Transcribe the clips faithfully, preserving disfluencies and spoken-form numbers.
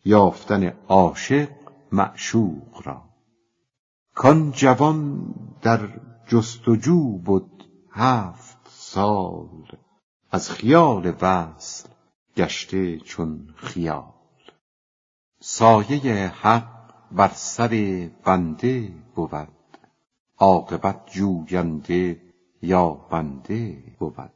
یافتن عاشق معشوق را. کان جوان در جستجو بود هفت سال، از خیال وصل گشته چون خیال. سایه حق بر سر بنده بود، عاقبت جوینده یا بنده بود.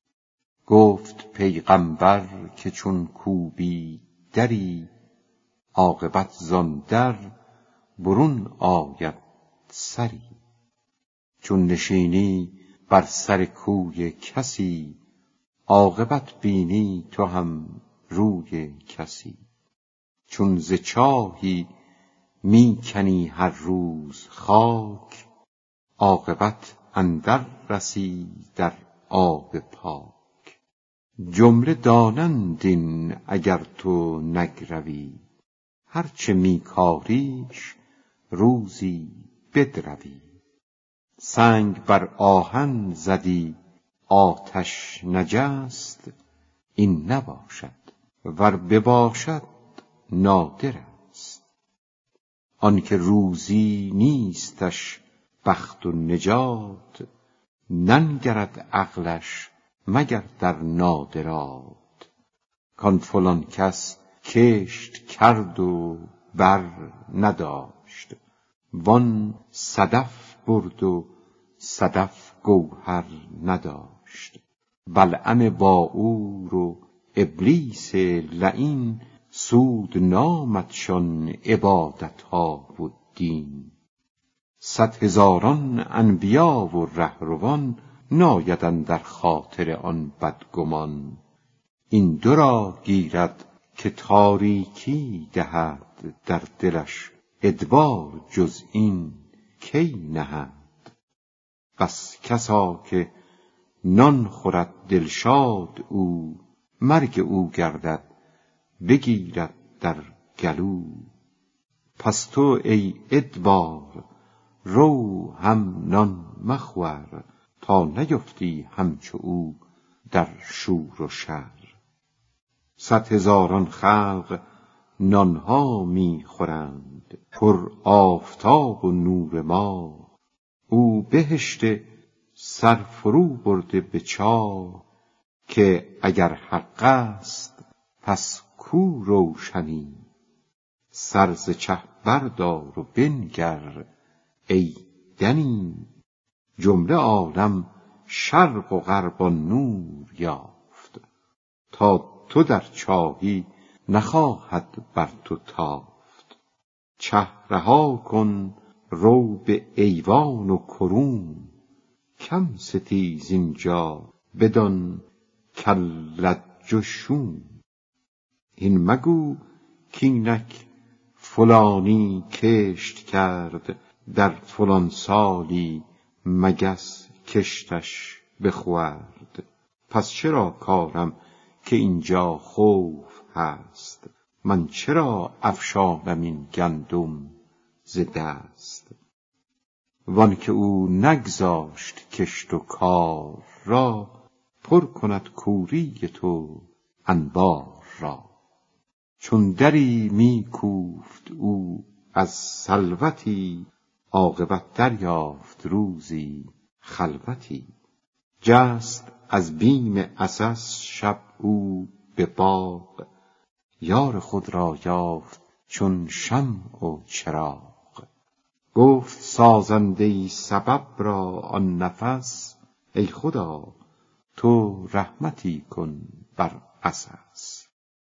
گفت پیغمبر که چون کوبی دری، عاقبت زان در برون آید سری. چون نشینی بر سر کوی کسی، عاقبت بینی تو هم روی کسی. چون ز چاهی می کنی هر روز خاک، عاقبت اندر رسی در آب پاک. جمله دانند این اگر تو نگروی، هرچه می کاریش روزی بدروی. سنگ بر آهن زدی آتش نجست، این نباشد ور بباشد نادر است. آنکه روزی نیستش بخت و نجات، ننگرد عقلش مگر در نادرات. کان فلان کس کشت کرد و بر نداشت، وان صدف برد و صدف گوهر نداشت. بلعم باعور و ابلیس لعین، سود نامدشان عبادتها و دین. صد هزاران انبیا و رهروان، ناید اندر خاطر آن بدگمان. این دو را گیرد که تاریکی دهد، در دلش ادبار جز این کی نهد. بس کسا که نان خورد دلشاد او، مرگ او گردد بگیرد در گلو. پس تو ای ادبار رو هم نان مخور، تا نیفتی همچو او در شور و شر. صد هزاران خلق نانها می خورند، پر آفتاب و نور ماه. او بهشت سر فرو برده به چاه، که اگر حق است پس کو روشنی. سر ز چه بردار و بنگر ای دنی، جمله عالم شرق و غرب آن نور یافت. تا تو در چاهی نخواهد بر تو تافت. چه رها کن رو به ایوان و کرون، کم ستیز اینجا بدان کاللج و شوم. این مگو کینک فلانی کشت کرد، در فلان سالی مگس کشتش بخورد. پس چرا کارم که اینجا خوف هست، من چرا افشانم این گندم ز دست. وان که او نگذاشت کشت و کار را، پر کند کوری تو انبار را. چون دری می کوفت او از سلوتی، عاقبت دریافت روزی خلوتی. جست از بیم عسس شب او به باغ، یار خود را یافت چون شمع و چراغ. گفت سازنده سبب را آن نفس، ای خدا تو رحمتی کن بر عسس.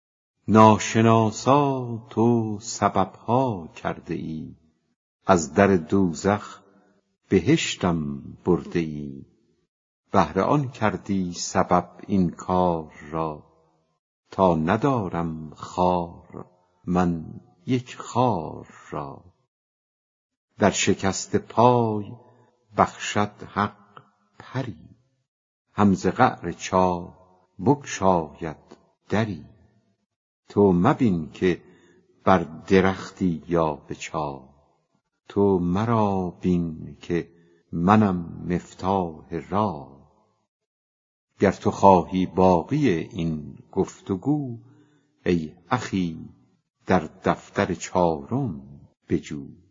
ناشناسا تو سببها کرده ای، از در دوزخ بهشتم برده ای. بهر آن کردی سبب این کار را، تا ندارم خار من یک خار را. در شکست پای بخشد حق پری، هم ز قعر چاه بگشاید دری. تو مبین که بر درختی یا به چاه، تو مرا بین که منم مفتاح راه. گر تو خواهی باقی این گفتگو، ای اخی در دفتر چارم بجوی.